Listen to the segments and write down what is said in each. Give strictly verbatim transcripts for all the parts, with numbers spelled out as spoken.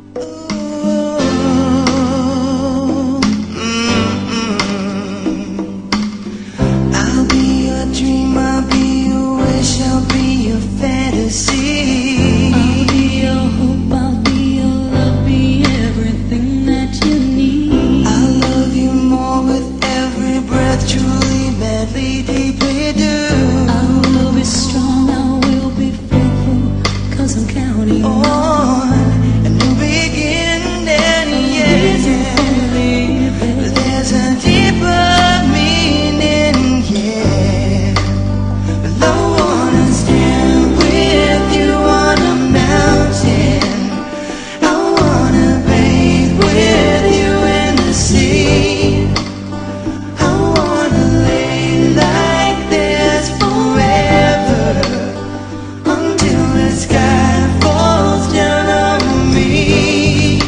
I'll be your dream, I'll be your wish, I'll be your fantasy. I'll be your hope, I'll be your love, be everything that you need. I'll love you more with every breath, truly, madly, deeply do. I will be strong, I will be faithful, 'cause I'm counting on On a new beginning, yeah, yeah. But there's a deeper meaning, yeah. But I wanna stand with you on a mountain. I wanna bathe with you in the sea. I wanna lay like this forever until the sky falls down on me.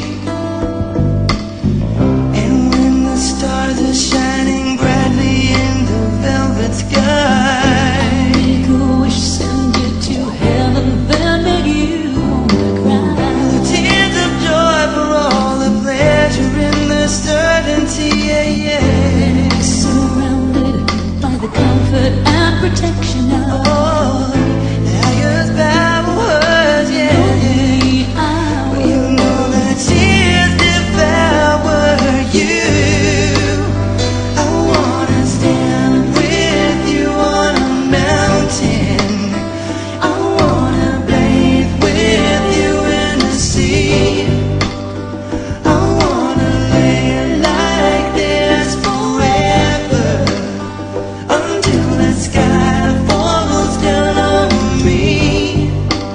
And when the stars are shining brightly in the velvet sky, make a wish, send you to heaven, then make you wanna cry. the tears of joy for all the pleasure in the certainty, yeah, yeah. Surrounded by the comfort and protection of Oh, the highest power words, yeah, yeah. I Well, you know that tears devour you. I wanna stand with you on a mountain. I wanna bathe with you in the sea. I wanna lay like this forever until the sky falls down on me.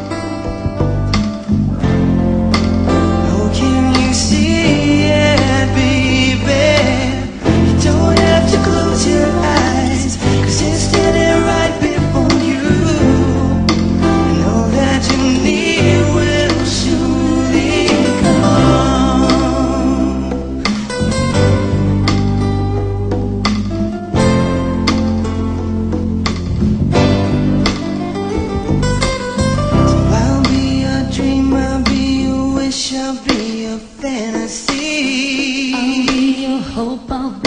Oh, can you see it, baby? You don't have to close your eyes, 'cause it's standing right before you. You know that you need will surely come. So I'll be your dream, I'll be your wish, I'll be your fantasy. I'll be your hope, I'll be